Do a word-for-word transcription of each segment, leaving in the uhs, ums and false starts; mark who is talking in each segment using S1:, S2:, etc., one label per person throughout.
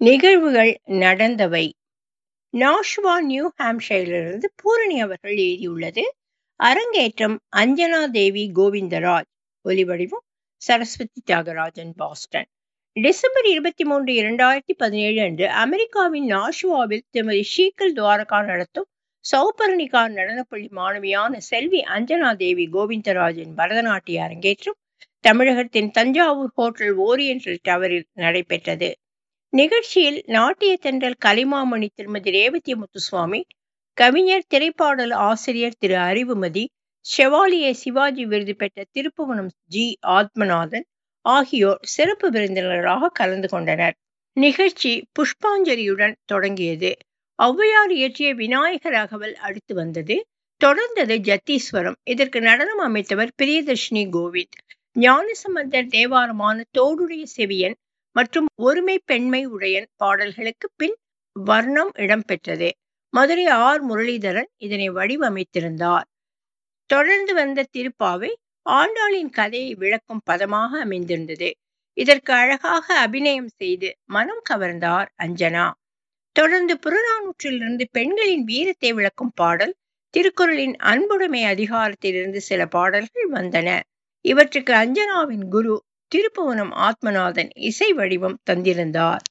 S1: நிகழ்வுகள் நடந்தவை. நாஷுவா, நியூ ஹாம்ஷையரிலிருந்து பூரணி அவர்கள் எழுதியுள்ளது. அரங்கேற்றம் அஞ்சனா தேவி கோவிந்தராஜ். ஒலிவடிவம் சரஸ்வதி தியாகராஜன், பாஸ்டன். டிசம்பர் இருபத்தி மூன்று இரண்டாயிரத்தி பதினேழு அன்று அமெரிக்காவின் நாஷுவாவில் திருமதி ஷீகல் துவாரகா நடத்தும் சௌபர்ணிகா நடனப்பள்ளி மாணவியான செல்வி அஞ்சனா தேவி கோவிந்தராஜின் பரதநாட்டிய அரங்கேற்றம் தமிழகத்தின் தஞ்சாவூர் ஹோட்டல் ஓரியண்டல் டவரில் நடைபெற்றது. நிகழ்ச்சியில் நாட்டிய தென்றல் கலைமாமணி திருமதி ரேவதி முத்துசுவாமி, கவிஞர் திரைப்பாடல் ஆசிரியர் திரு அறிவுமதி, ஷெவாலியே சிவாஜி விருது பெற்ற திருப்புவனம் ஜி ஆத்மநாதன் ஆகியோர் சிறப்பு விருந்தினர்களாக கலந்து கொண்டனர். நிகழ்ச்சி புஷ்பாஞ்சலியுடன் தொடங்கியது. ஔவையார் இயற்றிய விநாயகர் அகவல் அடுத்து வந்தது. தொடர்ந்தது ஜத்தீஸ்வரம். இதற்கு நடனம் அமைத்தவர் பிரியதர்ஷினி கோவிந்த். ஞானசம்பந்தர் தேவாரமான தோடுடைய செவியன் மற்றும் ஒருமை பெண்மை உடையன் பாடல்களுக்கு பின் வர்ணம் இடம்பெற்றது. மதுரை ஆர் முரளிதரன் இதனை வடிவமைத்திருந்தார். தொடர்ந்து வந்த திருப்பாவை ஆண்டாளின் கதையை விளக்கும் பதமாக அமைந்திருந்தது. இதற்கு அழகாக அபிநயம் செய்து மனம் கவர்ந்தார் அஞ்சனா. தொடர்ந்து புறநானூற்றிலிருந்து பெண்களின் வீரத்தை விளக்கும் பாடல், திருக்குறளின் அன்புடைமை அதிகாரத்திலிருந்து சில பாடல்கள் வந்தன. இவற்றுக்கு அஞ்சனாவின் குரு திருப்புவனம் ஆத்மநாதன் இசை வடிவம் தந்திருந்தார்.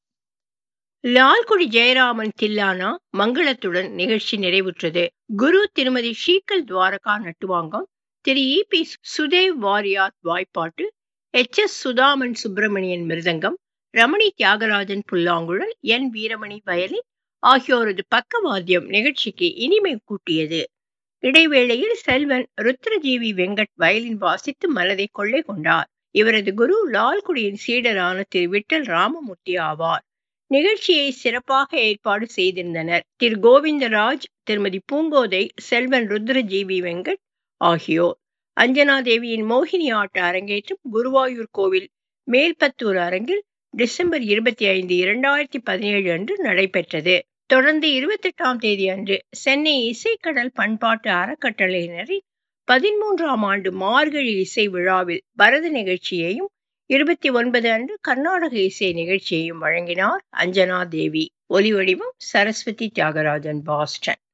S1: லால்குடி ஜெயராமன் தில்லானா மங்களத்துடன் நிகழ்ச்சி நிறைவுற்றது. குரு திருமதி ஷீகல் துவாரகா நட்டுவாங்கம், திரு இ பி சுதேவ் வாரியார் வாய்ப்பாட்டு, எச் எஸ் சுதாமன் சுப்பிரமணியன் மிருதங்கம், ரமணி தியாகராஜன் புல்லாங்குழல், என் வீரமணி வயலின் ஆகியோரது பக்கவாத்தியம் நிகழ்ச்சிக்கு இனிமை கூட்டியது. இடைவேளையில் செல்வன் ருத்ரஜீவி வெங்கட் வயலின் வாசித்து மனதை கொள்ளை கொண்டார். இவரது குரு லால்குடியின் சீடரான திரு விட்டல் ராமமூர்த்தி ஆவார். நிகழ்ச்சியை சிறப்பாக ஏற்பாடு செய்திருந்தனர் திரு கோவிந்தராஜ், திருமதி பூங்கோதை, செல்வன் ருத்ரஜீவி வெங்கட் ஆகியோர். அஞ்சனா தேவியின் மோகினி ஆட்ட அரங்கேற்றம் குருவாயூர் கோவில் மேல்பத்தூர் அரங்கில் டிசம்பர் இருபத்தி ஐந்து இரண்டாயிரத்தி பதினேழு அன்று நடைபெற்றது. தொடர்ந்து இருபத்தி எட்டாம் தேதி அன்று சென்னை இசைக்கடல் பண்பாட்டு அறக்கட்டளையினரின் பதிமூன்றாம் ஆண்டு மார்கழி இசை விழாவில் பரத நிகழ்ச்சியையும், இருபத்தி ஒன்பது அன்று கர்நாடக இசை நிகழ்ச்சியையும் வழங்கினார் அஞ்சனா தேவி. ஒலிவடிவம் சரஸ்வதி தியாகராஜன், பாஸ்டன்.